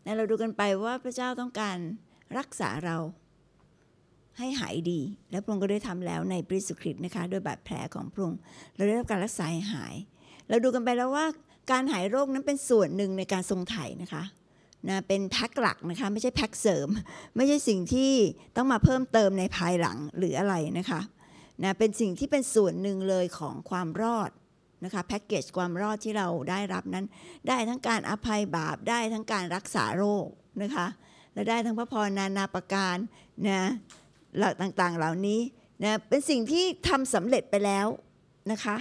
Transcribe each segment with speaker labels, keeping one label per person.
Speaker 1: เราดูกันไปว่าพระเจ้าต้องการรักษาเราให้หายดีและพระองค์ก็ได้ทำแล้วในพระเยซูคริสต์นะคะโดยบาดแผลของพระองค์เราได้รับการรักษาให้หายเราดูกันไปแล้วว่าการหายโรคนั้นเป็นส่วนหนึ่งในการทรงไถ่นะคะเป็นแพ็คหลักนะคะไม่ใช่แพ็คเสริมไม่ใช่สิ่งที่ต้องมาเพิ่มเติมในภายหลังหรืออะไรนะคะเป็นสิ่งที่เป็นส่วนหนึ่งเลยของความรอดนะคะแพ็กเกจความรอดที่เราได้รับนั้นได้ทั้งการอภัยบาปได้ทั้งการรักษาโรคนะคะและได้ทั้งพระพรนานาประการหลักต่างๆเหล่านี้เป็นสิ่งที่ทำสำเร็จไปแล้วนะคะ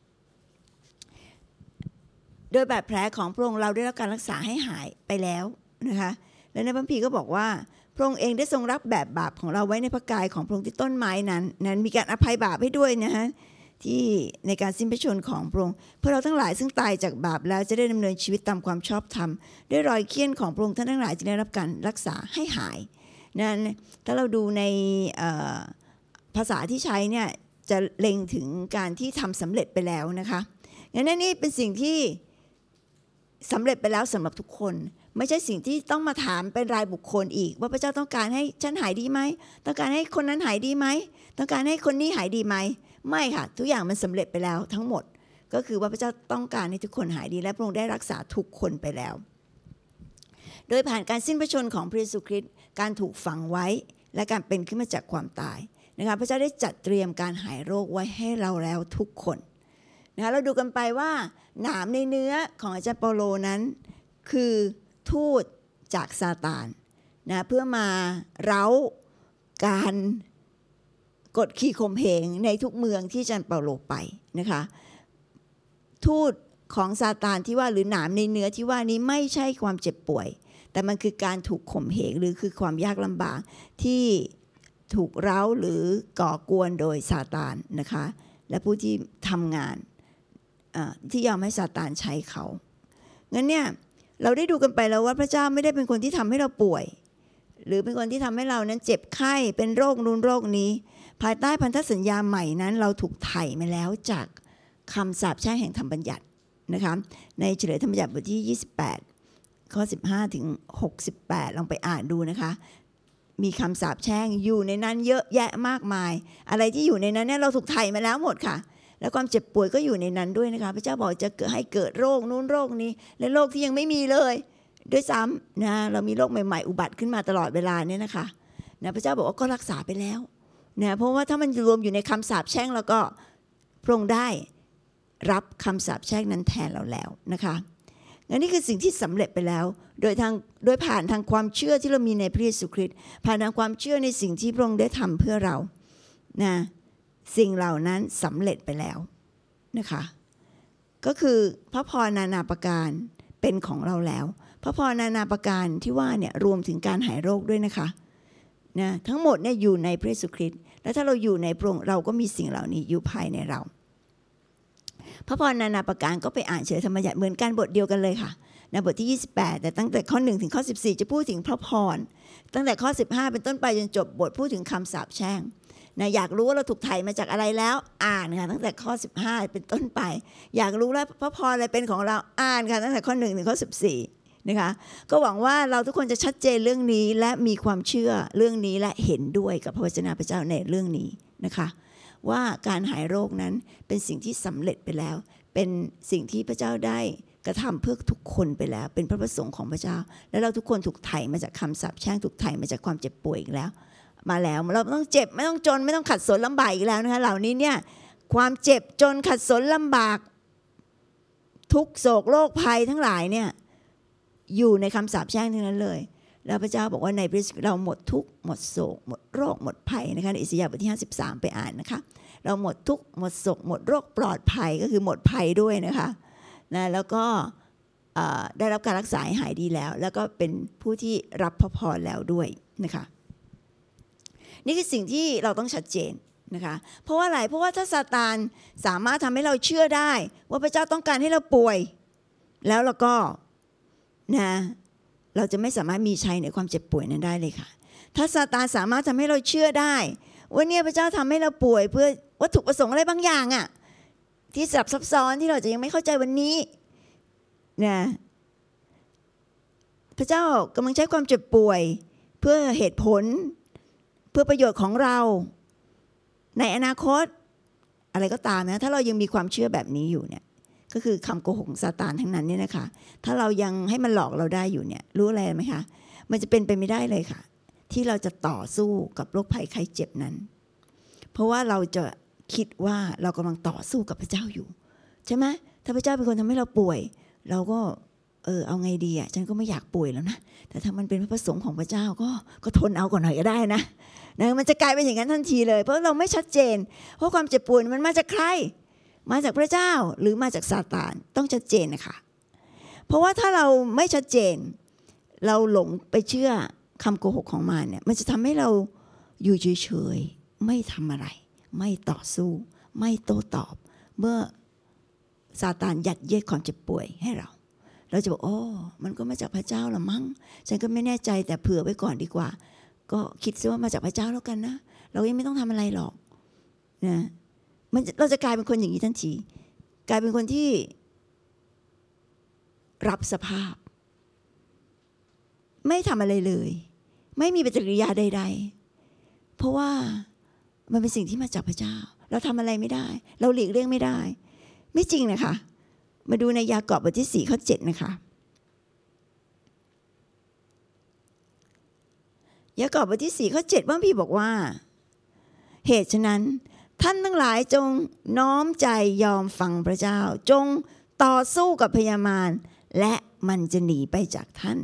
Speaker 1: โดยบาดแผลของพระองค์เราได้รับการรักษาให้หายไปแล้วนะคะและในพระคัมภีร์ก็บอกว่าพระองค์เองได้ทรงรับแบบบาปของเราไว้ในพระกายของพระองค์ที่ต้นไม้นั้นมีการอภัยบาปให้ด้วยนะฮะที่ในการสิ้นพระชนม์ของพระองค์เพื่อเราทั้งหลายซึ่งตายจากบาปแล้วจะได้ดำเนินชีวิตตามความชอบธรรมด้วยรอยเคี้ยนของพระองค์ท่านทั้งหลายจะได้รับการรักษาให้หายนั้นถ้าเราดูในภาษาที่ใช้เนี่ยจะเล็งถึงการที่ทำสำเร็จไปแล้วนะคะงั้นนี่เป็นสิ่งที่สำเร็จไปแล้วสำหรับทุกคนไม่ใช่สิ่งที่ต้องมาถามเป็นรายบุคคลอีกว่าพระเจ้าต้องการให้ฉันหายดีไหมต้องการให้คนนั้นหายดีไหมต้องการให้คนนี้หายดีไหมไม่ค่ะทุกอย่างมันสำเร็จไปแล้วทั้งหมดก็คือว่าพระเจ้าต้องการให้ทุกคนหายดีและพระองค์ได้รักษาทุกคนไปแล้วโดยผ่านการสิ้นพระชนม์ของพระเยซูคริสต์การถูกฝังไว้และการเป็นขึ้นมาจากความตายนะคะพระเจ้าได้จัดเตรียมการหายโรคไว้ให้เราแล้วทุกคนนะคะเราดูกันไปว่าหนามในเนื้อของอาจารย์เปาโลนั้นคือทูตจากซาตานนะเพื่อมาเร้าการกดขี่ข่มเหงในทุกเมืองที่อาจารย์เปาโลไปนะคะทูตของซาตานที่ว่าหรือหนามในเนื้อที่ว่านี้ไม่ใช่ความเจ็บป่วยแต่มันคือการถูกข่มเหงหรือคือความยากลำบากที่ถูกเร้าหรือก่อกวนโดยซาตานนะคะและผู้ที่ทำงานที่ยอมให้ซาตานใช้เขางั้นเนี่ยเราได้ดูกันไปแล้วว่าพระเจ้าไม่ได้เป็นคนที่ทำให้เราป่วยหรือเป็นคนที่ทำให้เรานั้นเจ็บไข้เป็นโรคนู้นโรคนี้ภายใต้พันธสัญญาใหม่นั้นเราถูกไถ่มาแล้วจากคำสาปแช่งแห่งธรรมบัญญัตินะคะในเฉลยธรรมบัญญัติบทที่28ข้อ15ถึง68ลองไปอ่านดูนะคะมีคำสาปแช่งอยู่ในนั้นเยอะแยะมากมายอะไรที่อยู่ในนั้นเนี่ยเราถูกไถ่มาแล้วหมดค่ะแล้วความเจ็บป่วยก็อยู่ในนั้นด้วยนะคะพระเจ้าบอกจะให้เกิดโรคนู้นโรคนี้และโรคที่ยังไม่มีเลยด้วยซ้ำนะเรามีโรคใหม่ๆอุบัติขึ้นมาตลอดเวลาเนี่ยนะคะนะพระเจ้าบอกว่าก็รักษาไปแล้วนะเพราะว่าถ้ามันรวมอยู่ในคำสาปแช่งแล้วก็พระองค์ได้รับคำสาปแช่งนั้นแทนเราแล้วนะคะงั้นนี่คือสิ่งที่สำเร็จไปแล้วโดยผ่านทางความเชื่อที่เรามีในพระเยซูคริสต์ผ่านทางความเชื่อในสิ่งที่พระองค์ได้ทำเพื่อเรานะสิ่งเหล่านั้นสำเร็จไปแล้วนะคะก็คือพระพรนานาประการเป็นของเราแล้วพระพรนานาประการที่ว่าเนี่ยรวมถึงการหายโรคด้วยนะคะนะทั้งหมดเนี่ยอยู่ในพระเยซูคริสต์และถ้าเราอยู่ในพระองค์เราก็มีสิ่งเหล่านี้อยู่ภายในเราพระพรนานาประการก็ไปอ่านเฉลยธรรมบัญญัติเหมือนกันบทเดียวกันเลยค่ะในบทที่28แต่ตั้งแต่ข้อ1ถึงข้อ14จะพูดถึงพระพรตั้งแต่ข้อ15เป็นต้นไปจนจบบทพูดถึงคำสาปแช่งนะอยากรู้ว่าเราถูกไถ่มาจากอะไรแล้วอ่านค่ะตั้งแต่ข้อ15เป็นต้นไปอยากรู้แล้วพระพรอะไรเป็นของเราอ่านค่ะตั้งแต่ข้อ1ถึงข้อ14นะคะก็หวังว่าเราทุกคนจะชัดเจนเรื่องนี้และมีความเชื่อเรื่องนี้และเห็นด้วยกับพระวจนะพระเจ้าในเรื่องนี้นะคะว่าการหายโรคนั้นเป็นสิ่งที่สำเร็จไปแล้วเป็นสิ่งที่พระเจ้าได้กระทำเพื่อทุกคนไปแล้วเป็นพระประสงค์ของพระเจ้าและเราทุกคนถูกไถ่มาจากคำสาปแช่งถูกไถ่มาจากความเจ็บป่วยอีกแล้วมาแล้วเราไม่ต้องเจ็บไม่ต้องจนไม่ต้องขัดสนลำบากอีกแล้วนะคะเหล่านี้เนี่ยความเจ็บจนขัดสนลำบากทุกโศกโรคภัยทั้งหลายเนี่ยอยู่ในคำสาปแช่งทั้งนั้นเลยแล้วพระเจ้าบอกว่าในพระเยซูเราหมดทุกข์หมดโศกหมดโรคหมดภัยนะคะในอิสยาห์บทที่53ไปอ่านนะคะเราหมดทุกข์หมดโศกหมดโรคปลอดภัยก็คือหมดภัยด้วยนะคะนะแล้วก็ได้รับการรักษาหายดีแล้วก็เป็นผู้ที่รับพระพรแล้วด้วยนะคะนี่คือสิ่งที่เราต้องชัดเจนนะคะเพราะว่าอะไรเพราะว่าถ้าซาตานสามารถทำให้เราเชื่อได้ว่าพระเจ้าต้องการให้เราป่วยแล้วเราก็นะเราจะไม่สามารถมีชัยในความเจ็บป่วยนั้นได้เลยค่ะถ้าซาตานสามารถทำให้เราเชื่อได้ว่าเนี่ยพระเจ้าทำให้เราป่วยเพื่อวัตถุประสงค์อะไรบางอย่างอ่ะที่ซับซ้อนที่เราจะยังไม่เข้าใจวันนี้นะพระเจ้ากำลังใช้ความเจ็บป่วยเพื่อเหตุผลเพื่อประโยชน์ของเราในอนาคตอะไรก็ตามนะถ้าเรายังมีความเชื่อแบบนี้อยู่เนี่ยก็คือคำโกหกของซาตานทั้งนั้นเนี่ยนะคะถ้าเรายังให้มันหลอกเราได้อยู่เนี่ยรู้อะไรไหมคะมันจะเป็นไปไม่ได้เลยค่ะที่เราจะต่อสู้กับโรคภัยไข้เจ็บนั้นเพราะว่าเราจะคิดว่าเรากำลังต่อสู้กับพระเจ้าอยู่ใช่ไหมถ้าพระเจ้าเป็นคนทำให้เราป่วยเราก็เอาไงดีอ่ะฉันก็ไม่อยากป่วยแล้วนะแต่ถ้ามันเป็นพระประสงค์ของพระเจ้าก็ทนเอาก่อนหน่อยก็ได้นะมันจะกลายเป็นอย่างนั้นทันทีเลยเพราะเราไม่ชัดเจนเพราะความเจ็บป่วยมันมาจากใครมาจากพระเจ้าหรือมาจากซาตานต้องชัดเจนนะคะเพราะว่าถ้าเราไม่ชัดเจนเราหลงไปเชื่อคำโกหกของมันเนี่ยมันจะทำให้เราอยู่เฉยๆไม่ทำอะไรไม่ต่อสู้ไม่โต้ตอบเมื่อซาตานยัดเยียดความเจ็บป่วยให้เราจะบอกมันก็มาจากพระเจ้าละมั้งฉันก็ไม่แน่ใจแต่เผื่อไว้ก่อนดีกว่าก็คิดซะว่ามาจากพระเจ้าแล้วกันนะเรายังไม่ต้องทำอะไรหรอกนะเราจะกลายเป็นคนอย่างนี้ทันทีกลายเป็นคนที่รับสภาพไม่ทำอะไรเลยไม่มีปฏิกิริยาใดๆเพราะว่ามันเป็นสิ่งที่มาจากพระเจ้าเราทำอะไรไม่ได้เราหลีกเลี่ยงไม่ได้ไม่จริงนะคะมาดูในยากอบบทที่4ข้อ7นะคะยากอบบทที่4ข้อ7พระคัมภีร์บอกว่าเหตุฉะนั้นท่านทั้งหลายจงน้อมใจยอมฟังพระเจ้าจงต่อสู้กับพยามารและมันจะหนีไปจากท่าน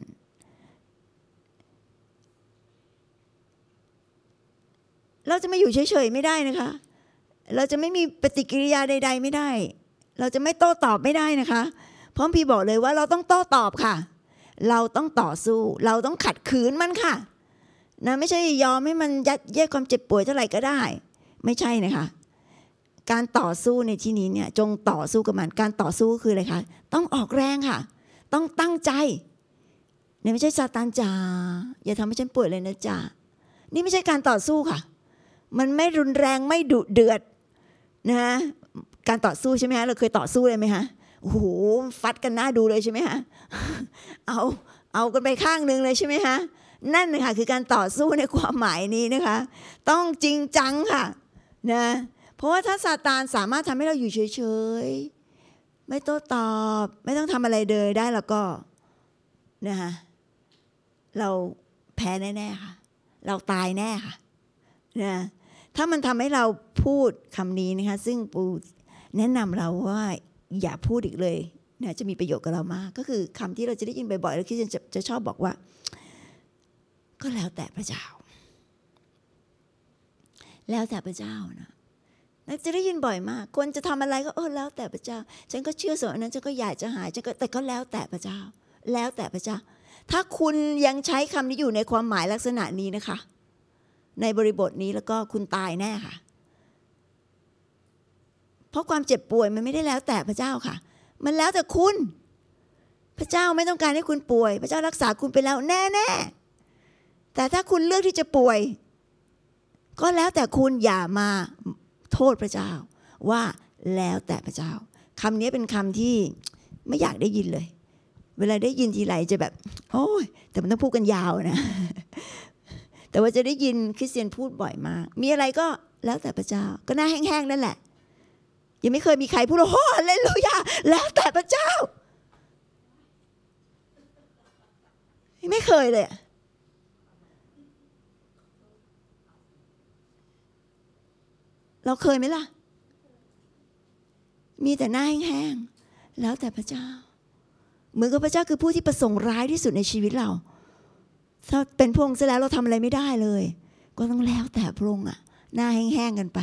Speaker 1: เราจะมาอยู่เฉยๆไม่ได้นะคะเราจะไม่มีปฏิกิริยาใดๆไม่ได้เราจะไม่โต้ตอบไม่ได้นะคะเพราะพี่บอกเลยว่าเราต้องโต้ตอบค่ะเราต้องต่อสู้เราต้องขัดขืนมันค่ะนะไม่ใช่ยอมให้มันยัดเยียดความเจ็บป่วยเท่าไหร่ก็ได้ไม่ใช่นะคะการต่อสู้ในที่นี้เนี่ยจงต่อสู้กับมันการต่อสู้คืออะไรคะต้องออกแรงค่ะต้องตั้งใจเนี่ยไม่ใช่ซาตานจ๋าอย่าทำให้ฉันป่วยเลยนะจ๊ะนี่ไม่ใช่การต่อสู้ค่ะมันไม่รุนแรงไม่ดุเดือดนะการต่อสู้ใช่ไหมฮะเราเคยต่อสู้เลยไหมฮะโอ้โหฟัดกันหน้าดูเลยใช่ไหมฮะเอากันไปข้างนึงเลยใช่ไหมฮะนั่นนะคะคือการต่อสู้ในความหมายนี้นะคะต้องจริงจังค่ะนะเพราะว่าถ้าซาตานสามารถทำให้เราอยู่เฉยๆไม่โต้ตอบไม่ต้องทำอะไรเลยได้แล้วก็นะคะเราแพ้แน่ๆค่ะเราตายแน่ค่ะนะถ้ามันทำให้เราพูดคำนี้นะคะซึ่งปูแนะนำเราว่าอย่าพูดอีกเลยนะจะมีประโยชน์กับเรามากก็คือคำที่เราจะได้ยินบ่อยๆแล้วที่จะชอบบอกว่าก็แล้วแต่พระเจ้าแล้วแต่พระเจ้านะจะได้ยินบ่อยมากคนจะทำอะไรก็แล้วแต่พระเจ้าฉันก็เชื่อส่วนนั้นฉันก็อยากจะหายแต่ก็แล้วแต่พระเจ้าแล้วแต่พระเจ้าถ้าคุณยังใช้คำนี้อยู่ในความหมายลักษณะนี้นะคะในบริบทนี้แล้วก็คุณตายแน่ค่ะเพราะความเจ็บป่วยมันไม่ได้แล้วแต่พระเจ้าค่ะมันแล้วแต่คุณพระเจ้าไม่ต้องการให้คุณป่วยพระเจ้ารักษาคุณไปแล้วแน่ๆแต่ถ้าคุณเลือกที่จะป่วยก็แล้วแต่คุณอย่ามาโทษพระเจ้าว่าแล้วแต่พระเจ้าคำนี้เป็นคำที่ไม่อยากได้ยินเลยเวลาได้ยินทีไรจะแบบโอ้ยแต่มันต้องพูดกันยาวนะแต่ว่าจะได้ยินคริสเตียนพูดบ่อยมากมีอะไรก็แล้วแต่พระเจ้าก็หน้าแห้งๆนั่นแหละยังไม่เคยมีใครพูดว่าโอ้ฮาเลลูยาแล้วแต่พระเจ้าไม่เคยเลยเราเคยไหมล่ะมีแต่หน้าแห้งๆแล้วแต่พระเจ้าเหมือนกับพระเจ้าคือผู้ที่ประสงค์ร้ายที่สุดในชีวิตเราถ้าเป็นพระองค์ซะแล้วเราทำอะไรไม่ได้เลยก็ต้องแล้วแต่พระองค์หน้าแห้งๆกันไป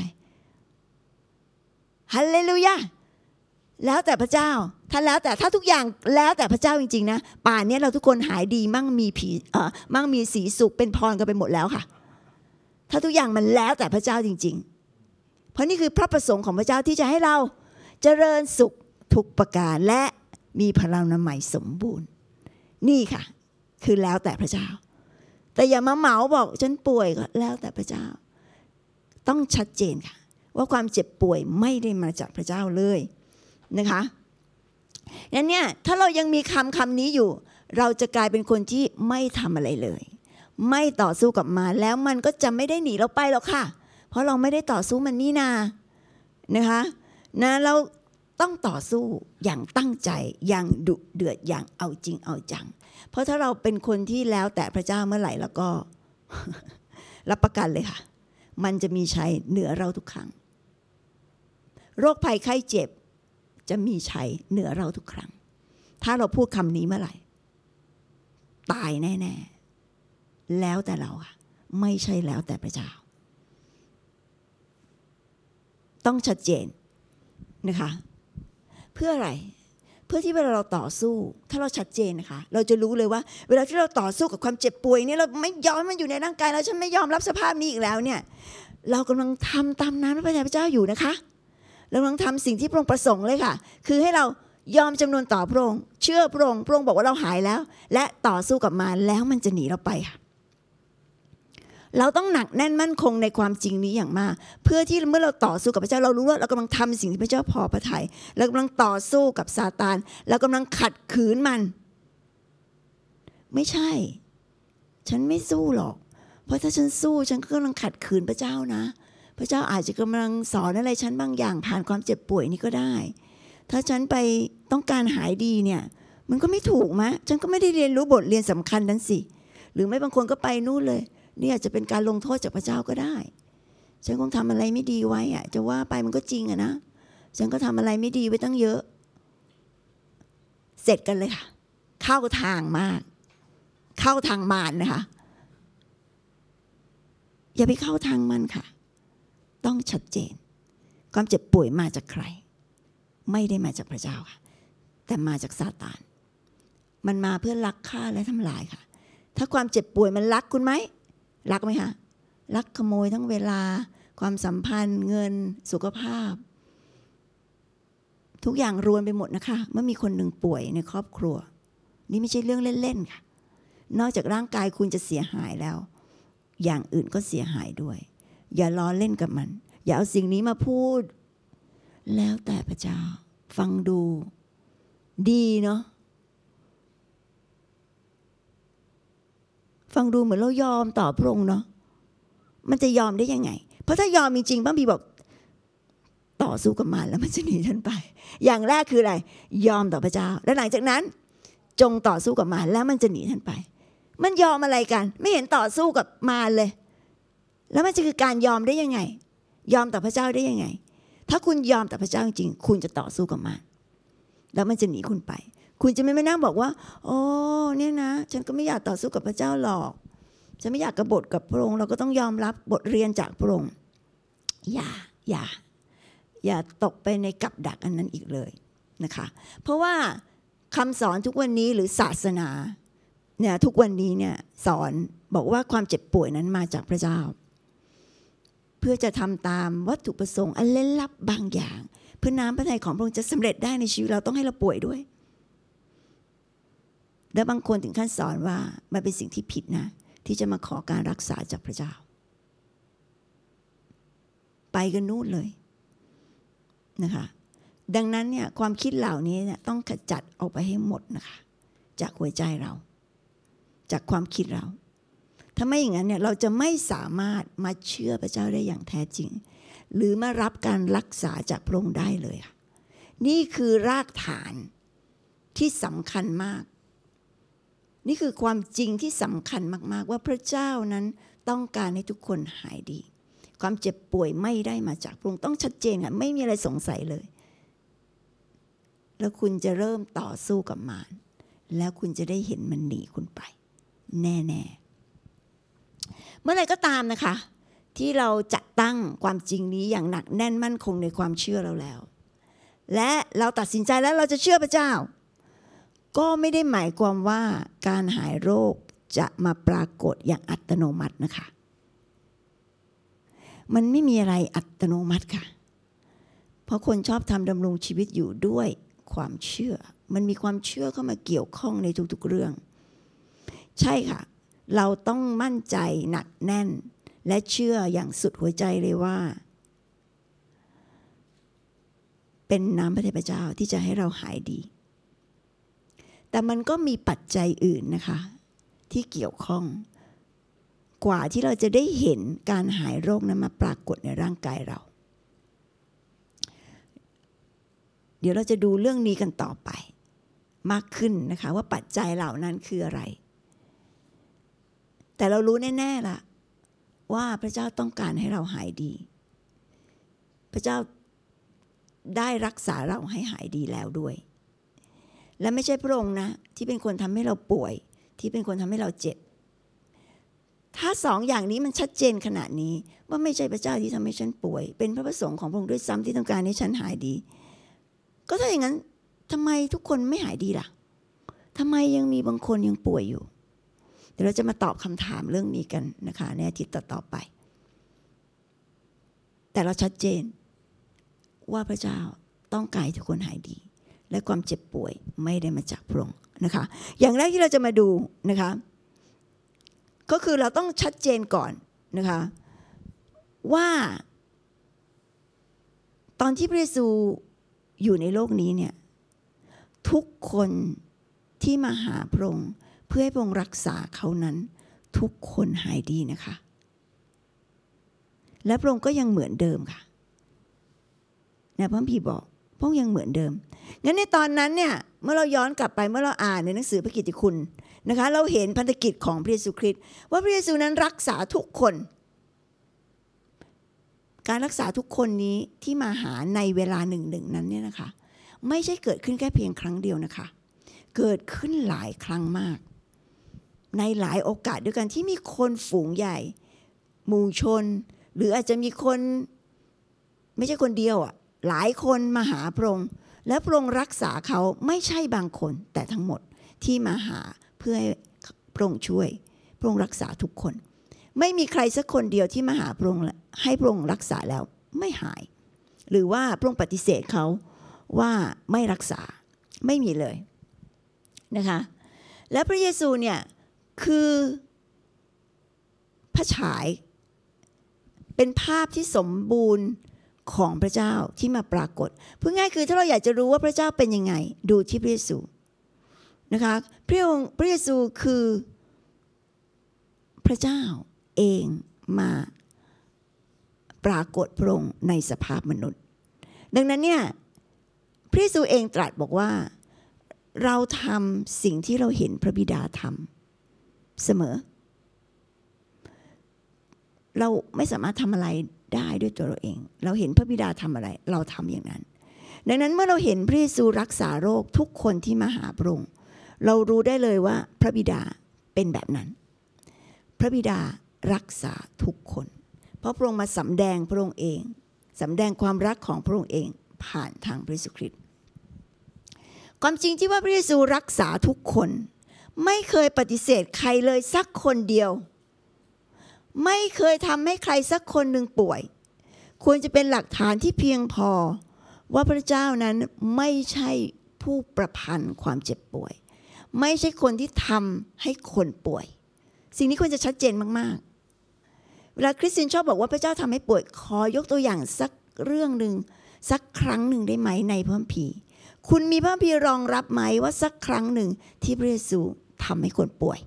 Speaker 1: ฮาเลลูยาแล้วแต่พระเจ้าถ้าทุกอย่างแล้วแต่พระเจ้าจริงๆนะป่านนี้เราทุกคนหายดีมั่งมีสีสุขเป็นพรกันไปหมดแล้วค่ะถ้าทุกอย่างมันแล้วแต่พระเจ้าจริงๆเพราะนี่คือพระประสงค์ของพระเจ้าที่จะให้เราเจริญสุขทุกประการและมีพลานามัยสมบูรณ์นี่ค่ะคือแล้วแต่พระเจ้าแต่อย่ามาเหมาบอกฉันป่วยก็แล้วแต่พระเจ้าต้องชัดเจนค่ะว่าความเจ็บป่วยไม่ได้มาจากพระเจ้าเลยนะคะนั้นเนี่ยถ้าเรายังมีคำนี้อยู่เราจะกลายเป็นคนที่ไม่ทำอะไรเลยไม่ต่อสู้กับมารแล้วมันก็จะไม่ได้หนีเราไปหรอกค่ะเพราะเราไม่ได้ต่อสู้มันนี่นานะคะเราต้องต่อสู้อย่างตั้งใจอย่างดุเดือดอย่างเอาจริงเอาจังเพราะถ้าเราเป็นคนที่แล้วแต่พระเจ้าเมื่อไหร่แล้วก็ รับประกันเลยค่ะมันจะมีชัยเหนือเราทุกครั้งโรคภัยไข้เจ็บจะมีชัยเหนือเราทุกครั้งถ้าเราพูดคำนี้เมื่อไหร่ตายแน่ๆแล้วแต่เราค่ะไม่ใช่แล้วแต่พระเจ้าต้องชัดเจนนะคะเพื่ออะไรเพื่อที่เวลาเราต่อสู้ถ้าเราชัดเจนนะคะเราจะรู้เลยว่าเวลาที่เราต่อสู้กับความเจ็บป่วยนี่เราไม่ยอมมันอยู่ในร่างกายแล้วฉันไม่ยอมรับสภาพนี้อีกแล้วเนี่ยเรากำลังทำตามน้ำพระทัยพระเจ้าอยู่นะคะเรากำลังทำสิ่งที่พระองค์ประสงค์เลยค่ะคือให้เรายอมจำนวนต่อพระองค์เชื่อพระองค์บอกว่าเราหายแล้วและต่อสู้กับมารแล้วมันจะหนีเราไปค่ะเราต้องหนักแน่นมั่นคงในความจริงนี้อย่างมากเพื่อที่เมื่อเราต่อสู้กับพระเจ้าเรารู้ว่าเรากำลังทำสิ่งที่พระเจ้าพอพระทัยเรากำลังต่อสู้กับซาตานเรากำลังขัดขืนมันไม่ใช่ฉันไม่สู้หรอกเพราะถ้าฉันสู้ฉันก็กำลังขัดขืนพระเจ้านะพระเจ้าอาจจะกำลังสอนอะไรฉันบางอย่างผ่านความเจ็บป่วยนี้ก็ได้ถ้าฉันไปต้องการหายดีเนี่ยมันก็ไม่ถูกมั้ยฉันก็ไม่ได้เรียนรู้บทเรียนสำคัญนั้นสิหรือไม่บางคนก็ไปนู่นเลยนี่อาจจะเป็นการลงโทษจากพระเจ้าก็ได้ฉันคงทำอะไรไม่ดีไว้อะจะว่าไปมันก็จริงอะนะฉันก็ทำอะไรไม่ดีไว้ตั้งเยอะเสร็จกันเลยค่ะเข้าทางมากเข้าทางมารนะคะอย่าไปเข้าทางมันค่ะต้องชัดเจนความเจ็บป่วยมาจากใครไม่ได้มาจากพระเจ้าค่ะแต่มาจากซาตานมันมาเพื่อลักฆ่าและทำลายค่ะถ้าความเจ็บป่วยมันลักคุณไหมรักไหมคะรักขโมยทั้งเวลาความสัมพันธ์เงินสุขภาพทุกอย่างรวมไปหมดนะคะเมื่อมีคนหนึ่งป่วยในครอบครัวนี่ไม่ใช่เรื่องเล่นๆค่ะนอกจากร่างกายคุณจะเสียหายแล้วอย่างอื่นก็เสียหายด้วยอย่าล้อเล่นกับมันอย่าเอาสิ่งนี้มาพูดแล้วแต่พระเจ้าฟังดูดีเนาะฟังดูเหมือนเรายอมต่อพระองค์เนาะมันจะยอมได้ยังไงเพราะถ้ายอมจริงๆพระบีบอกต่อสู้กับมันแล้วมันจะหนีท่านไปอย่างแรกคืออะไรยอมต่อพระเจ้าแล้วหลังจากนั้นจงต่อสู้กับมันแล้วมันจะหนีท่านไปมันยอมอะไรกันไม่เห็นต่อสู้กับมารเลยแล้วมันจะคือการยอมได้ยังไงยอมต่อพระเจ้าได้ยังไงถ้าคุณยอมต่อพระเจ้าจริงๆคุณจะต่อสู้กับมารแล้วมันจะหนีคุณไปคุณจะไม่นั่งบอกว่าโอ้เนี่ยนะฉันก็ไม่อยากต่อสู้กับพระเจ้าหรอกฉันไม่อยากกบฏกับพระองค์เราก็ต้องยอมรับบทเรียนจากพระองค์อย่าตกไปในกับดักอันนั้นอีกเลยนะคะเพราะว่าคำสอนทุกวันนี้หรือศาสนาเนี่ยทุกวันนี้เนี่ยสอนบอกว่าความเจ็บป่วยนั้นมาจากพระเจ้าเพื่อจะทำตามวัตถุประสงค์อันเล่นลับบางอย่างเพื่อน้ำพระทัยของพระองค์จะสำเร็จได้ในชีวิตเราต้องให้เราป่วยด้วยและบางคนถึงขั้นสอนว่ามันเป็นสิ่งที่ผิดนะที่จะมาขอการรักษาจากพระเจ้าไปกันนู่นเลยนะคะดังนั้นเนี่ยความคิดเหล่านี้เนี่ยต้องขจัดออกไปให้หมดนะคะจากหัวใจเราจากความคิดเราถ้าไม่อย่างนั้นเนี่ยเราจะไม่สามารถมาเชื่อพระเจ้าได้อย่างแท้จริงหรือมารับการรักษาจากพระองค์ได้เลยค่ะนี่คือรากฐานที่สำคัญมากนี่คือความจริงที่สำคัญมากๆว่าพระเจ้านั้นต้องการให้ทุกคนหายดีความเจ็บป่วยไม่ได้มาจากพระองค์ต้องชัดเจนค่ะไม่มีอะไรสงสัยเลยแล้วคุณจะเริ่มต่อสู้กับมารแล้วคุณจะได้เห็นมันหนีคุณไปแน่ๆเมื่อไหร่ก็ตามนะคะที่เราจัดตั้งความจริงนี้อย่างหนักแน่นมั่นคงในความเชื่อเราแล้วและเราตัดสินใจแล้วเราจะเชื่อพระเจ้าก็ไม่ได้หมายความว่าการหายโรคจะมาปรากฏอย่างอัตโนมัตินะคะมันไม่มีอะไรอัตโนมัติค่ะเพราะคนชอบทำดำรงชีวิตอยู่ด้วยความเชื่อมันมีความเชื่อเข้ามาเกี่ยวข้องในทุกๆเรื่องใช่ค่ะเราต้องมั่นใจหนักแน่นและเชื่ออย่างสุดหัวใจเลยว่าเป็นน้ำพระทัยพระเจ้าที่จะให้เราหายดีแต่มันก็มีปัจจัยอื่นนะคะที่เกี่ยวข้องกว่าที่เราจะได้เห็นการหายโรคนั้นมาปรากฏในร่างกายเราเดี๋ยวเราจะดูเรื่องนี้กันต่อไปมากขึ้นนะคะว่าปัจจัยเหล่านั้นคืออะไรแต่เรารู้แน่ๆล่ะว่าพระเจ้าต้องการให้เราหายดีพระเจ้าได้รักษาเราให้หายดีแล้วด้วยและไม่ใช่พระองค์นะที่เป็นคนทำให้เราป่วยที่เป็นคนทำให้เราเจ็บถ้าสองอย่างนี้มันชัดเจนขนาดนี้ว่าไม่ใช่พระเจ้าที่ทำให้ฉันป่วยเป็นพระประสงค์ของพระองค์ด้วยซ้ำที่ต้องการให้ฉันหายดีก็ถ้าอย่างนั้นทำไมทุกคนไม่หายดีล่ะทำไมยังมีบางคนยังป่วยอยู่เดี๋ยวเราจะมาตอบคำถามเรื่องนี้กันนะคะในอาทิตย์ต่อไปแต่เราชัดเจนว่าพระเจ้าต้องการให้ทุกคนหายดีและความเจ็บป่วยไม่ได้มาจากพระองค์นะคะอย่างแรกที่เราจะมาดูนะคะก็คือเราต้องชัดเจนก่อนนะคะว่าตอนที่พระเยซูอยู่ในโลกนี้เนี่ยทุกคนที่มาหาพระองค์เพื่อให้พระองค์รักษาเขานั้นทุกคนหายดีนะคะและพระองค์ก็ยังเหมือนเดิมค่ะนะพระคัมภีร์บอกพระองค์ยังเหมือนเดิมงั้นในตอนนั้นเนี่ยเมื่อเราย้อนกลับไปเมื่อเราอ่านในหนังสือพระกิตติคุณนะคะเราเห็นพันธกิจของพระเยซูคริสต์ว่าพระเยซูนั้นรักษาทุกคนการรักษาทุกคนนี้ที่มาหาในเวลาหนึ่งนั้นเนี่ยนะคะไม่ใช่เกิดขึ้นแค่เพียงครั้งเดียวนะคะเกิดขึ้นหลายครั้งมากในหลายโอกาสด้วยกันที่มีคนฝูงใหญ่หมู่ชนหรืออาจจะมีคนไม่ใช่คนเดียวหลายคนมาหาพระองค์และพระองค์รักษาเขาไม่ใช่บางคนแต่ทั้งหมดที่มาหาเพื่อให้พระองค์ช่วยพระองค์รักษาทุกคนไม่มีใครสักคนเดียวที่มาหาพระองค์ให้พระองค์รักษาแล้วไม่หายหรือว่าพระองค์ปฏิเสธเขาว่าไม่รักษาไม่มีเลยนะคะและพระเยซูเนี่ยคือพระฉายเป็นภาพที่สมบูรณ์ของพระเจ้าที่มาปรากฏพูดง่ายคือถ้าเราอยากจะรู้ว่าพระเจ้าเป็นยังไงดูที่พระเยซูนะคะพระเยซูคือพระเจ้าเองมาปรากฏพระองค์ในสภาพมนุษย์ดังนั้นเนี่ยพระเยซูเองตรัสบอกว่าเราทำสิ่งที่เราเห็นพระบิดาทำเสมอเราไม่สามารถทำอะไรได้ด้วยตัวเราเองเราเห็นพระบิดาทำอะไรเราทำอย่างนั้นดังนั้นเมื่อเราเห็นพระเยซูรักษาโรคทุกคนที่มาหาพระองค์เรารู้ได้เลยว่าพระบิดาเป็นแบบนั้นพระบิดารักษาทุกคนเพราะพระองค์มาสำแดงพระองค์เองสำแดงความรักของพระองค์เองผ่านทางพระเยซูคริสต์ความจริงที่ว่าพระเยซูรักษาทุกคนไม่เคยปฏิเสธใครเลยสักคนเดียวไม่เคยทำให้ใครสักคนหนึ่งป่วยควรจะเป็นหลักฐานที่เพียงพอว่าพระเจ้านั้นไม่ใช่ผู้ประพันธ์ความเจ็บป่วยไม่ใช่คนที่ทำให้คนป่วยสิ่งนี้ควรจะชัดเจนมากๆเวลาคริสเตียนชอบบอกว่าพระเจ้าทำให้ป่วยขอยกตัวอย่างสักเรื่องหนึ่งสักครั้งหนึ่งได้ไหมในพระคัมภีร์คุณมีพระคัมภีร์รองรับไหมว่าสักครั้งหนึ่งที่พระเยซูทำให้คนป่วย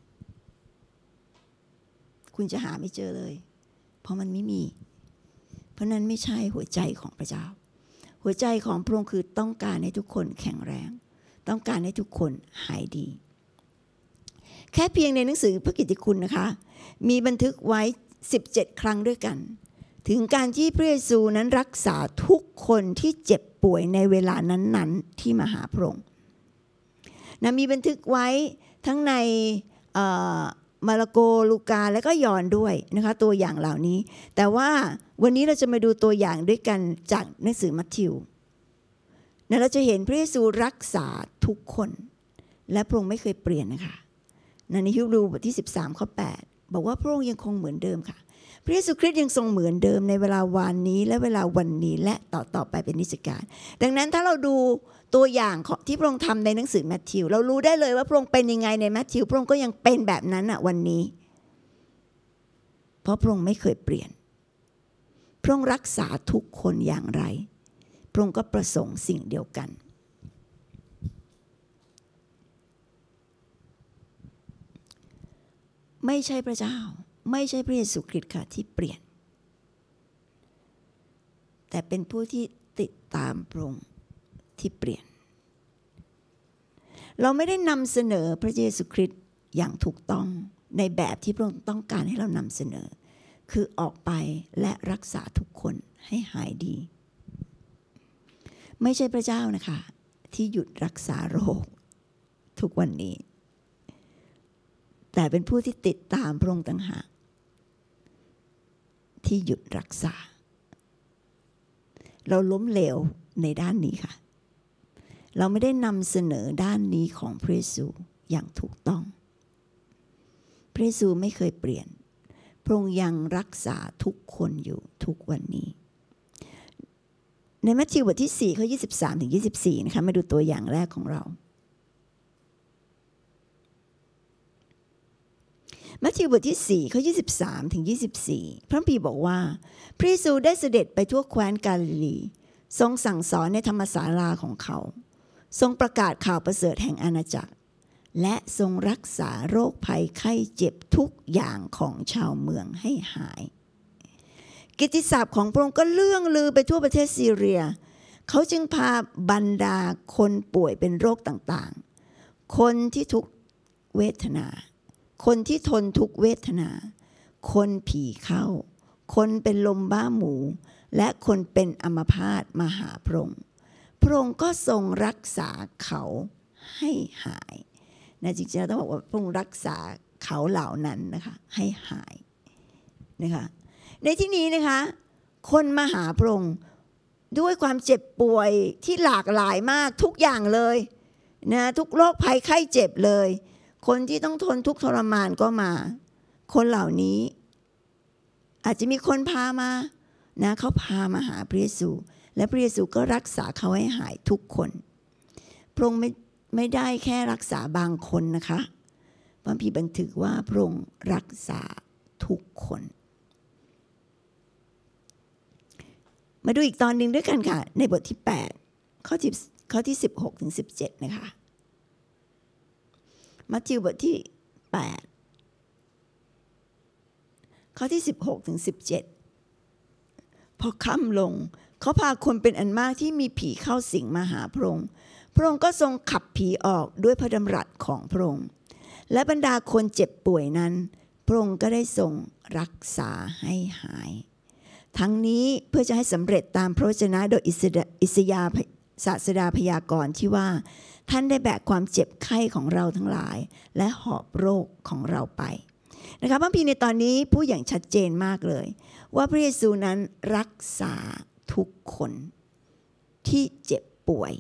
Speaker 1: คุณจะหาไม่เจอเลยเพราะมันไม่มีเพราะนั้นไม่ใช่หัวใจของพระเจ้าหัวใจของพระองค์คือต้องการให้ทุกคนแข็งแรงต้องการให้ทุกคนหายดีแค่เพียงในหนังสือพระกิตติคุณนะคะมีบันทึกไว้17ครั้งด้วยกันถึงการที่พระเยซูนั้นรักษาทุกคนที่เจ็บป่วยในเวลานั้นๆที่มาหาพระองค์นะมีบันทึกไว้ทั้งในมาระโกลูกาและก็ยอห์นด้วยนะคะตัวอย่างเหล่านี้แต่ว่าวันนี้เราจะมาดูตัวอย่างด้วยกันจากหนังสือมัทธิวนะเราจะเห็นพระเยซูรักษาทุกคนและพระองค์ไม่เคยเปลี่ยนนะคะในฮีบรูบทที่13ข้อ8บอกว่าพระองค์ยังคงเหมือนเดิมค่ะพระเยซูคริสต์ยังทรงเหมือนเดิมในเวลาวานนี้และเวลาวันนี้และต่อไปเป็นนิจการดังนั้นถ้าเราดูตัวอย่างของที่พระองค์ทำในหนังสือมัทธิวเรารู้ได้เลยว่าพระองค์เป็นยังไงในมัทธิวพระองค์ก็ยังเป็นแบบนั้นวันนี้เพราะพระองค์ไม่เคยเปลี่ยนพระองค์รักษาทุกคนอย่างไรพระองค์ก็ประสงค์สิ่งเดียวกันไม่ใช่พระเจ้าไม่ใช่พระเยซูคริสต์ค่ะที่เปลี่ยนแต่เป็นผู้ที่ติดตามพระองค์ที่เปลี่ยนเราไม่ได้นำเสนอพระเยซูคริสต์อย่างถูกต้องในแบบที่พระองค์ต้องการให้เรานำเสนอคือออกไปและรักษาทุกคนให้หายดีไม่ใช่พระเจ้านะคะที่หยุดรักษาโรคทุกวันนี้แต่เป็นผู้ที่ติดตามพระองค์ต่างหากที่หยุดรักษาเราล้มเหลวในด้านนี้ค่ะเราไม่ได้นำเสนอด้านนี้ของพระเยซูอย่างถูกต้องพระเยซูไม่เคยเปลี่ยนพระองค์ยังรักษาทุกคนอยู่ทุกวันนี้ในมัทธิวบทที่4ข้อ23ถึง24นะคะมาดูตัวอย่างแรกของเรามัทธิวบทที่4ข้อ23ถึง24พระคัมภีร์บอกว่าพระเยซูได้เสด็จไปทั่วแคว้นกาลิลีทรงสั่งสอนในธรรมศาลาของเขาทรงประกาศข่าวประเสริฐแห่งอาณาจักรและทรงรักษาโรคภัยไข้เจ็บทุกอย่างของชาวเมืองให้หายกิตติศัพท์ของพระองค์ก็เลื่องลือไปทั่วประเทศซีเรียเขาจึงพาบรรดาคนป่วยเป็นโรคต่างๆคนที่ทุกเวทนาคนที่ทนทุกเวทนาคนผีเข้าคนเป็นลมบ้าหมูและคนเป็นอัมพาตมาหาพระองค์พระองค์ก็ทรงรักษาเขาให้หายนะจริงๆเราต้องบอกว่าพระองค์รักษาเขาเหล่านั้นนะคะให้หายนะคะในที่นี้นะคะคนมาหาพระองค์ด้วยความเจ็บป่วยที่หลากหลายมากทุกอย่างเลยนะทุกโรคภัยไข้เจ็บเลยคนที่ต้องทนทุกข์ทรมานก็มาคนเหล่านี้อาจจะมีคนพามานะเขาพามาหาพระเยซูและพระเยซูก็รักษาเขาให้หายทุกคนพระองค์ไม่ได้แค่รักษาบางคนนะคะพระคัมภีร์บันทึกว่าพระองค์รักษาทุกคนมาดูอีกตอนหนึ่งด้วยกันค่ะในบทที่8ข้อที่16ถึง17นะคะมัทธิวบทที่8ข้อที่16ถึง17พอค่ำลงเขาพาคนเป็นอันมากที่มีผีเข้าสิงมาหาพระองค์พระองค์ก็ทรงขับผีออกด้วยพระดำรัสของพระองค์และบรรดาคนเจ็บป่วยนั้นพระองค์ก็ได้ทรงรักษาให้หายทั้งนี้เพื่อจะให้สำเร็จตามพระวจนะโดยอิสยาห์ศาสดาพยากรณ์ที่ว่าท่านได้แบกความเจ็บไข้ของเราทั้งหลายและหอบโรคของเราไปนะคะพระคัมภีร์ในตอนนี้พูดอย่างชัดเจนมากเลยว่าพระเยซูนั้นรักษาทุกคนที่เจ็บป่วย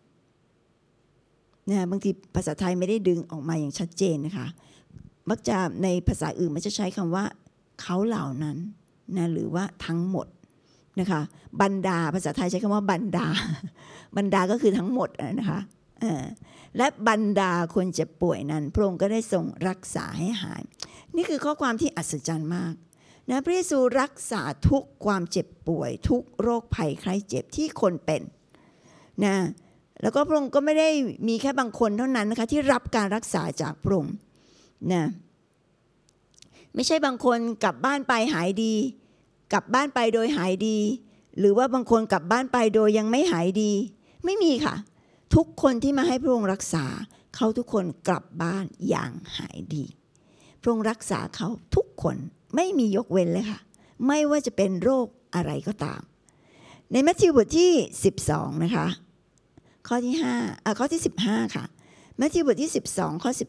Speaker 1: นะบางทีภาษาไทยไม่ได้ดึงออกมาอย่างชัดเจนนะคะมักจะในภาษาอื่นมันจะใช้คำว่าเขาเหล่านั้นนะหรือว่าทั้งหมดนะคะบรรดาภาษาไทยใช้คำว่าบรรดาบรรดาก็คือทั้งหมดนะคะและบรรดาคนเจ็บป่วยนั้นพระองค์ก็ได้ทรงรักษาให้หายนี่คือข้อความที่อัศจรรย์มากนะพระเยซูรักษาทุกความเจ็บป่วยทุกโรคภัยไข้เจ็บที่คนเป็นนะแล้วก็พระองค์ก็ไม่ได้มีแค่บางคนเท่านั้นนะคะที่รับการรักษาจากพระองค์นะไม่ใช่บางคนกลับบ้านไปหายดีกลับบ้านไปโดยหายดีหรือว่าบางคนกลับบ้านไปโดยยังไม่หายดีไม่มีค่ะทุกคนที่มาให้พระองค์รักษาเขาทุกคนกลับบ้านอย่างหายดีพระองค์รักษาเขาทุกคนไม่มียกเว้นเลยค่ะไม่ว่าจะเป็นโรคอะไรก็ตามในมัทธิวบทที่12นะคะข้อที่ข้อที่15ค่ะมัทธิวบทที่12ข้อ15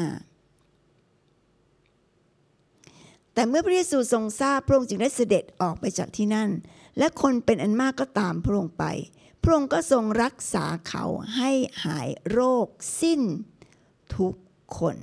Speaker 1: แต่เมื่อพระเยซูทรงทราบพระองค์จึงได้เสด็จออกไปจากที่นั่นและคนเป็นอันมากก็ตามพระองค์ไปพระองค์ก็ทรงรักษาเขาให้หายโรคสิ้นทุกคน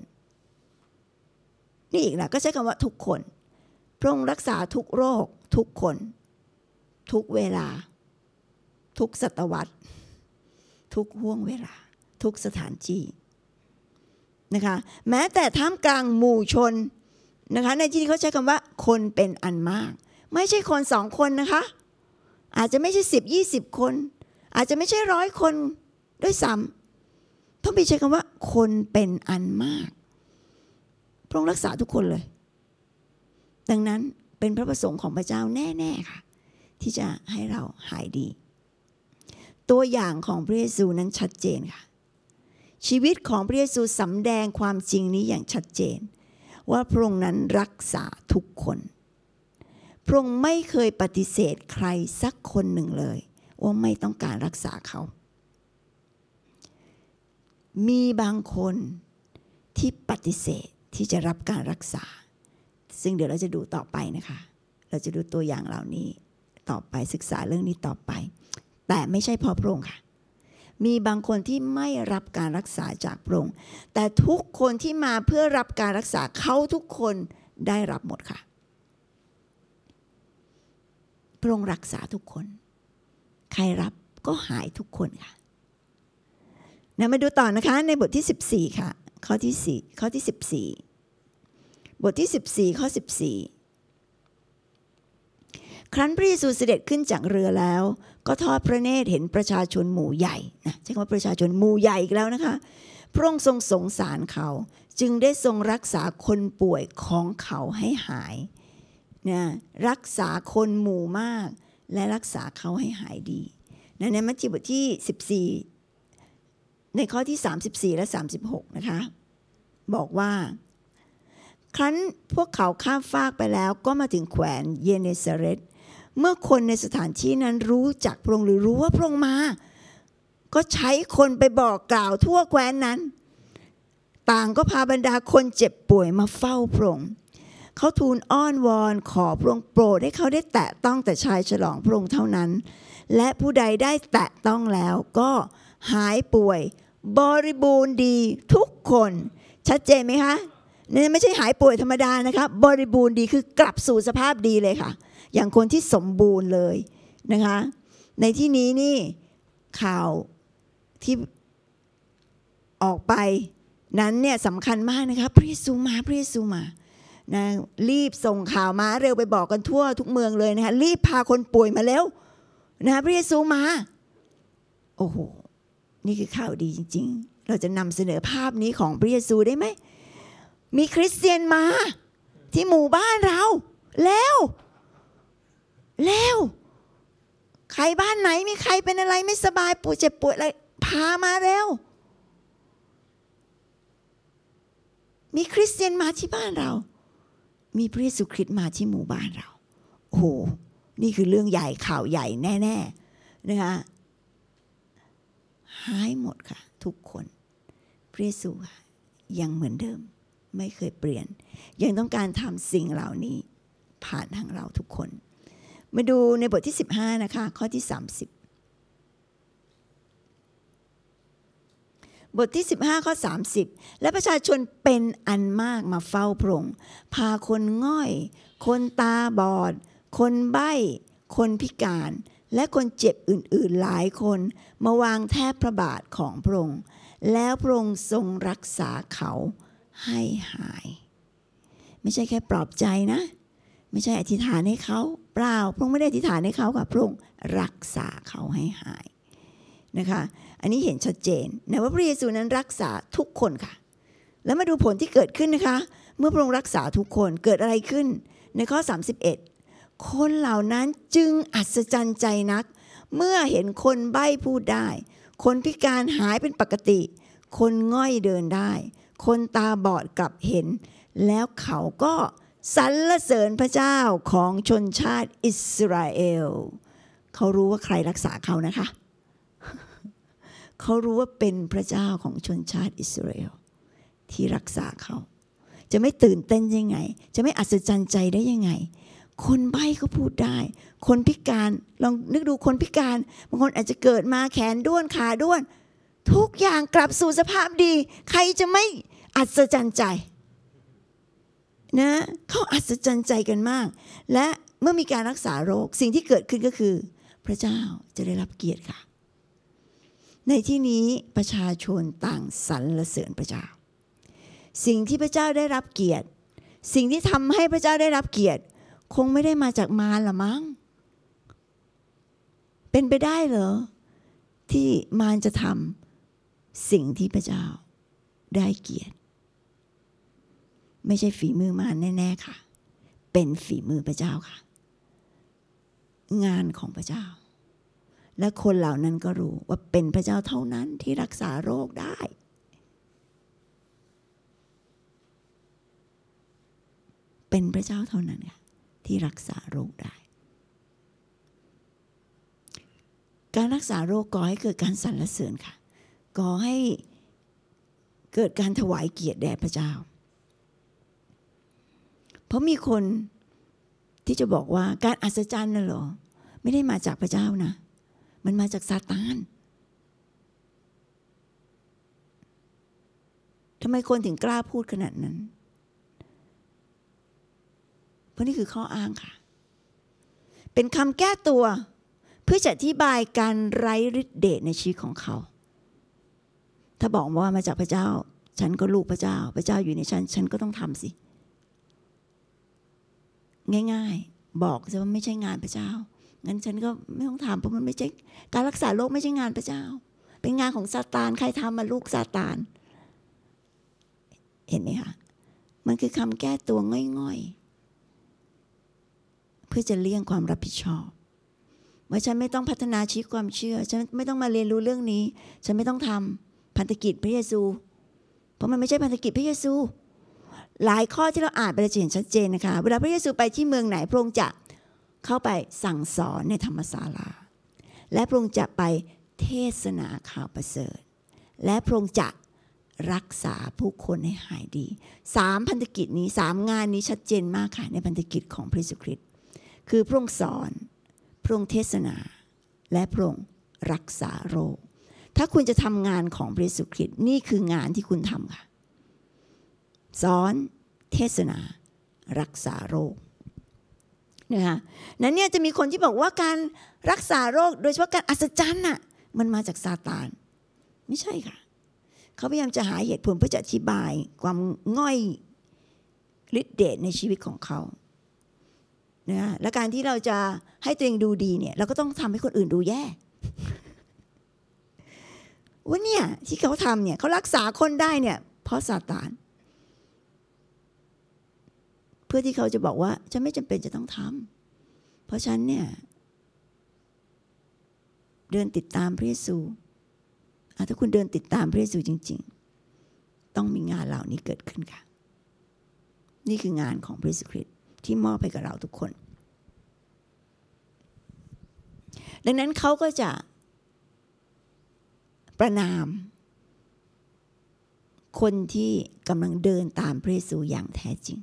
Speaker 1: นี่อีกนะก็ใช้คำว่าทุกคนพระองค์รักษาทุกโรคทุกคนทุกเวลาทุกศตวรรษทุกห่วงเวลาทุกสถานที่นะคะแม้แต่ท่ามกลางหมู่ชนนะคะในที่นี้เขาใช้คำว่าคนเป็นอันมากไม่ใช่คน2คนนะคะอาจจะไม่ใช่10-20 คนอาจจะไม่ใช่100 คนด้วยซ้ำต้องใช้คำว่าคนเป็นอันมากพระองค์รักษาทุกคนเลยดังนั้นเป็นพระประสงค์ของพระเจ้าแน่ๆค่ะที่จะให้เราหายดีตัวอย่างของพระเยซูนั้นชัดเจนค่ะชีวิตของพระเยซูสำแดงความจริงนี้อย่างชัดเจนว่าพระองค์นั้นรักษาทุกคนพระองค์ไม่เคยปฏิเสธใครสักคนหนึ่งเลยว่าไม่ต้องการรักษาเขามีบางคนที่ปฏิเสธที่จะรับการรักษาซึ่งเดี๋ยวเราจะดูต่อไปนะคะเราจะดูตัวอย่างเหล่านี้ต่อไปศึกษาเรื่องนี้ต่อไปแต่ไม่ใช่เพราะพระองค์ค่ะมีบางคนที่ไม่รับการรักษาจากพระองค์แต่ทุกคนที่มาเพื่อรับการรักษาเขาทุกคนได้รับหมดค่ะพระองค์รักษาทุกคนใครรับก็หายทุกคนค่ะมาดูต่อนะคะในบทที่14ค่ะข้อที่14บทที่14ข้อ14ครั้นพระเยซูเสด็จขึ้นจากเรือแล้วก็ทอดพระเนตรเห็นประชาชนหมู่ใหญ่นะใช้คำว่าประชาชนหมู่ใหญ่อีกแล้วนะคะพระองค์ทรงสงสารเขาจึงได้ทรงรักษาคนป่วยของเขาให้หายนะรักษาคนหมู่มากและรักษาเขาให้หายดีในมัทธิวบทที่14ในข้อที่34และ36นะคะบอกว่าครั้นพวกเขาข้ามฟากไปแล้วก็มาถึงแขวนเยเนซาเร็ตเมื่อคนในสถานที่นั้นรู้จักพระองค์หรือรู้ว่าพระองค์มาก็ใช้คนไปบอกกล่าวทั่วแคว้นนั้นต่างก็พาบรรดาคนเจ็บป่วยมาเฝ้าพระองค์เขาทูลอ้อนวอนขอพระองค์โปรดให้เขาได้แตะต้องแต่ชายฉลองพระองค์เท่านั้นและผู้ใดได้แตะต้องแล้วก็หายป่วยบริบูรณ์ดีทุกคนชัดเจนไหมคะนี่ไม่ใช่หายป่วยธรรมดานะคะบริบูรณ์ดีคือกลับสู่สภาพดีเลยค่ะอย่างคนที่สมบูรณ์เลยนะคะในที่นี้นี่ข่าวที่ออกไปนั้นเนี่ยสำคัญมากนะคะพระเยซูมาพระเยซูมานะรีบส่งข่าวมาเร็วไปบอกกันทั่วทุกเมืองเลยนะคะรีบพาคนป่วยมาแล้วนะพระเยซูมาโอ้โหนี่คือข่าวดีจริงๆเราจะนำเสนอภาพนี้ของพระเยซูได้ไหมมีคริสเตียนมาที่หมู่บ้านเราแล้วใครบ้านไหนมีใครเป็นอะไรไม่สบายป่วยเจ็บป่วยอะไรพามาแล้วมีคริสเตียนมาที่บ้านเรามีพระเยซูคริสต์มาที่หมู่บ้านเราโอ้โหนี่คือเรื่องใหญ่ข่าวใหญ่แน่ๆนะคะหายหมดค่ะทุกคนพระเยซูยังเหมือนเดิมไม่เคยเปลี่ยนยังต้องการทำสิ่งเหล่านี้ผ่านทางเราทุกคนมาดูในบทที่15นะคะข้อที่30บทที่15ข้อ30และประชาชนเป็นอันมากมาเฝ้าพระองค์พาคนง่อยคนตาบอดคนใบ้คนพิการและคนเจ็บอื่นๆหลายคนมาวางแทบพระบาทของพระองค์แล้วพระองค์ทรงรักษาเขาให้หายไม่ใช่แค่ปลอบใจนะไม่ใช่อธิษฐานให้เขาเปล่าพระองค์ไม่ได้อธิษฐานให้เขาค่ะพระองค์รักษาเขาให้หายนะคะอันนี้เห็นชัดเจนนะว่าพระเยซูนั้นรักษาทุกคนค่ะแล้วมาดูผลที่เกิดขึ้นนะคะเมื่อพระองค์รักษาทุกคนเกิดอะไรขึ้นในข้อ31คนเหล่านั้นจึงอัศจรรย์ใจนักเมื่อเห็นคนใบ้พูดได้คนพิการหายเป็นปกติคนง่อยเดินได้คนตาบอดกลับเห็นแล้วเขาก็สรรเสริญพระเจ้าของชนชาติอิสราเอลเขารู้ว่าใครรักษาเขานะคะเขารู้ว่าเป็นพระเจ้าของชนชาติอิสราเอลที่รักษาเขาจะไม่ตื่นเต้นยังไงจะไม่อัศจรรย์ใจได้ยังไงคนใบ้ก็พูดได้คนพิการลองนึกดูคนพิการบางคนอาจจะเกิดมาแขนด้วนขาด้วนทุกอย่างกลับสู่สภาพดีใครจะไม่อัศจรรย์ใจนะเขาอัศจรรย์ใจกันมากและเมื่อมีการรักษาโรคสิ่งที่เกิดขึ้นก็คือพระเจ้าจะได้รับเกียรติค่ะในที่นี้ประชาชนต่างสรรเสริญพระเจ้าสิ่งที่พระเจ้าได้รับเกียรติสิ่งที่ทำให้พระเจ้าได้รับเกียรติคงไม่ได้มาจากมารหรอมั้งเป็นไปได้เหรอที่มารจะทำสิ่งที่พระเจ้าได้เกียรติไม่ใช่ฝีมือมารแน่ๆค่ะเป็นฝีมือพระเจ้าค่ะงานของพระเจ้าและคนเหล่านั้นก็รู้ว่าเป็นพระเจ้าเท่านั้นที่รักษาโรคได้เป็นพระเจ้าเท่านั้นค่ะที่รักษาโรคได้การรักษาโรคก่อให้เกิดการสรรเสริญค่ะก่อให้เกิดการถวายเกียรติแด่พระเจ้าเพราะมีคนที่จะบอกว่าการอัศจรรย์น่ะเหรอไม่ได้มาจากพระเจ้านะมันมาจากซาตานทำไมคนถึงกล้าพูดขนาดนั้นเพราะนี่คือข้ออ้างค่ะเป็นคำแก้ตัวเพื่อจะอธิบายการไร้ฤทธิ์เดชในชีวิตของเขาถ้าบอกว่ามาจากพระเจ้าฉันก็ลูกพระเจ้าพระเจ้าอยู่ในฉันก็ต้องทำสิง่ายๆบอกซะว่าไม่ใช่งานพระเจ้างั้นฉันก็ไม่ต้องทำเพราะมันไม่ใช่การรักษาโรคไม่ใช่งานพระเจ้าเป็นงานของซาตานใครทำมาลูกซาตานเห็นไหมคะมันคือคำแก้ตัวง่อยๆเพื่อจะเลี่ยงความรับผิดชอบว่าฉันไม่ต้องพัฒนาชีวิตความเชื่อฉันไม่ต้องมาเรียนรู้เรื่องนี้ฉันไม่ต้องทำพันธกิจพระเยซูเพราะมันไม่ใช่พันธกิจพระเยซูหลายข้อที่เราอ่านไปเราจะเห็นชัดเจนนะคะเวลาพระเยซูไปที่เมืองไหนพระองค์จะเข้าไปสั่งสอนในธรรมศาลาและพระองค์จะไปเทศนาข่าวประเสริฐและพระองค์จะรักษาผู้คนให้หายดี3พันธกิจนี้3งานนี้ชัดเจนมากค่ะในพันธกิจของพระเยซูคริสต์คือพระองค์สอนพระองค์เทศนาและพระองค์รักษาโรคถ้าคุณจะทำงานของพระเยซูคริสต์นี่คืองานที่คุณทำค่ะสอนเทศนารักษาโรคนะคะนั้นเนี่ยจะมีคนที่บอกว่าการรักษาโรคโดยเฉพาะการอัศจรรย์น่ะมันมาจากซาตานไม่ใช่ค่ะเขาพยายามจะหาเหตุผลเพื่อจะอธิบายความง่อยฤทธิ์เดชในชีวิตของเขานะและการที่เราจะให้ตัวเองดูดีเนี่ยเราก็ต้องทำให้คนอื่นดูแย่ว่าเนี่ยที่เขาทำเนี่ยเขารักษาคนได้เนี่ยเพราะซาตานเพื่อที่เขาจะบอกว่าฉันไม่จำเป็นจะต้องทำเพราะฉันเนี่ยเดินติดตามพระเยซูถ้าคุณเดินติดตามพระเยซูจริงๆต้องมีงานเหล่านี้เกิดขึ้นค่ะนี่คืองานของพระเยซูคริสต์ที่มอบให้กับเราทุกคนดังนั้นเขาก็จะประณามคนที่กำลังเดินตามพระเยซูอย่างแท้จริง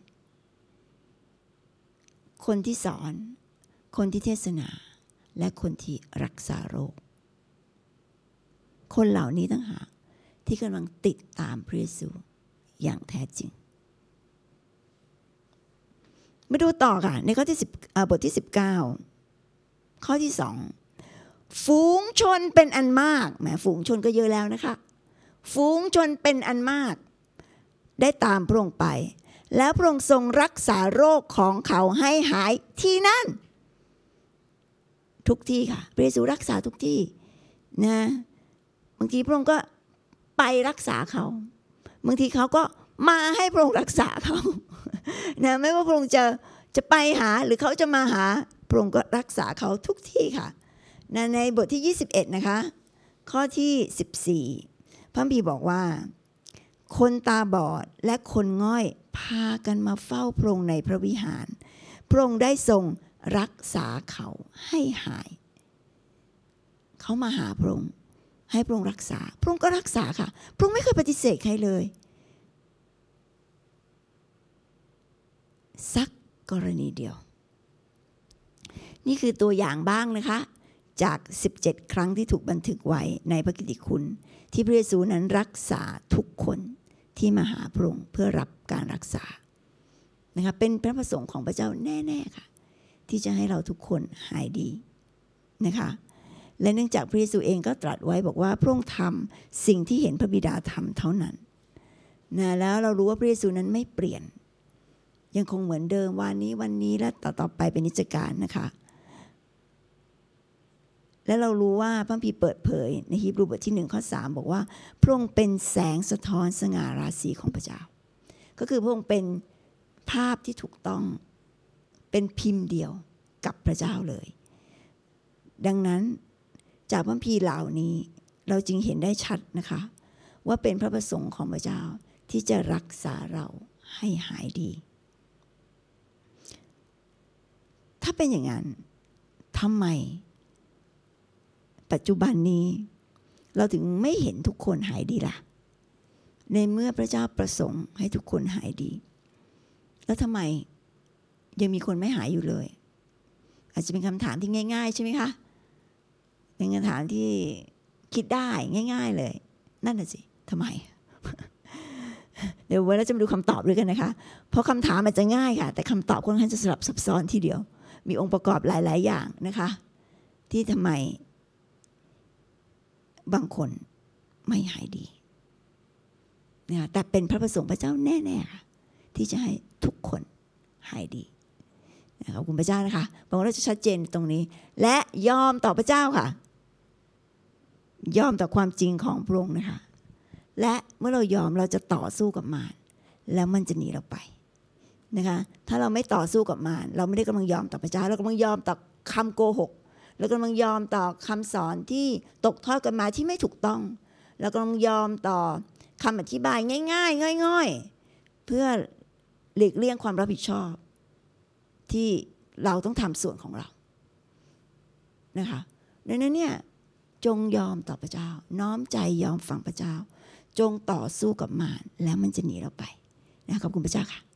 Speaker 1: คนที่สอนคนที่เทศนาและคนที่รักษาโรคคนเหล่านี้ต่างหากที่กำลังติดตามพระเยซูอย่างแท้จริงมาดูต่อค่ะในข้อที่บทที่19ข้อที่2ฝูงชนเป็นอันมากแหมฝูงชนก็เยอะแล้วนะคะฝูงชนเป็นอันมากได้ตามพระองค์ไปแล้วพระองค์ทรงรักษาโรคของเขาให้หายที่นั่นทุกที่ค่ะพระเยซูรักษาทุกที่นะบางทีพระองค์ก็ไปรักษาเขาบางทีเขาก็มาให้พระองค์รักษาเขานะไม่ว่าพระองค์จะไปหาหรือเขาจะมาหาพระองค์ก็รักษาเขาทุกที่ค่ะนะในบทที่21นะคะข้อที่14พระคัมภีร์บอกว่าคนตาบอดและคนง่อยพากันมาเฝ้าพระองค์ในพระวิหารพระองค์ได้ทรงรักษาเขาให้หายเขามาหาพระองค์ให้พระองค์รักษาพระองค์ก็รักษาค่ะพระองค์ไม่เคยปฏิเสธใครเลยสักกรณีเดียวนี่คือตัวอย่างบ้างนะคะจาก17ครั้งที่ถูกบันทึกไว้ในพระกิตติคุณที่พระเยซูนั้นรักษาทุกคนที่มาหาพระองค์เพื่อรับการรักษานะคะเป็นพระประสงค์ของพระเจ้าแน่ๆค่ะที่จะให้เราทุกคนหายดีนะคะและเนื่องจากพระเยซูเองก็ตรัสไว้บอกว่าพระองค์ทำสิ่งที่เห็นพระบิดาทำเท่านั้นนะแล้วเรารู้ว่าพระเยซูนั้นไม่เปลี่ยนยังคงเหมือนเดิมวันนี้และต่อไปเป็นนิจการนะคะและเรารู้ว่าพระคัมภีร์เปิดเผยในฮีบรูบทที่1ข้อ3บอกว่าพระองค์เป็นแสงสะท้อนสง่าราศีของพระเจ้าก็คือพระองค์เป็นภาพที่ถูกต้องเป็นพิมพ์เดียวกับพระเจ้าเลยดังนั้นจากพระคัมภีร์เหล่านี้เราจึงเห็นได้ชัดนะคะว่าเป็นพระประสงค์ของพระเจ้าที่จะรักษาเราให้หายดีถ้าเป็นอย่างนั้นทำไมปัจจุบันนี้เราถึงไม่เห็นทุกคนหายดีล่ะในเมื่อพระเจ้าประสงค์ให้ทุกคนหายดีแล้วทำไมยังมีคนไม่หายอยู่เลยอาจจะเป็นคำถามที่ง่ายๆใช่ไหมคะเป็นคำถามที่คิดได้ง่ายๆเลยนั่นน่ะสิทำไม เดี๋ยววันนี้จะมาดูคำตอบด้วยกันนะคะเพราะคำถามมันจะง่ายค่ะแต่คำตอบค่อนข้างจะสลับซับซ้อนทีเดียวมีองค์ประกอบหลายๆอย่างนะคะที่ทำไมบางคนไม่หายดีนะแต่เป็นพระประสงค์พระเจ้าแน่ๆค่ะที่จะให้ทุกคนหายดีขอบคุณพระเจ้านะคะบางคนเราจะชัดเจนตรงนี้และยอมต่อพระเจ้าค่ะยอมต่อความจริงของพระองค์นะคะและเมื่อเรายอมเราจะต่อสู้กับมารแล้วมันจะหนีเราไปนะคะถ้าเราไม่ต่อสู้กับมารเราไม่ได้กำลังยอมต่อพระเจ้าเรากำลังยอมต่อคำโกหกเรากำลังยอมต่อคำสอนที่ตกทอดกันมาที่ไม่ถูกต้องเรากำลังยอมต่อคำอธิบายง่ายๆง่อยๆเพื่อหลีกเลี่ยงความรับผิดชอบที่เราต้องทำส่วนของเรานะคะดังนั้นเนี่ยจงยอมต่อพระเจ้าน้อมใจยอมฟังพระเจ้าจงต่อสู้กับมารแล้วมันจะหนีเราไปนะขอบคุณพระเจ้าค่ะ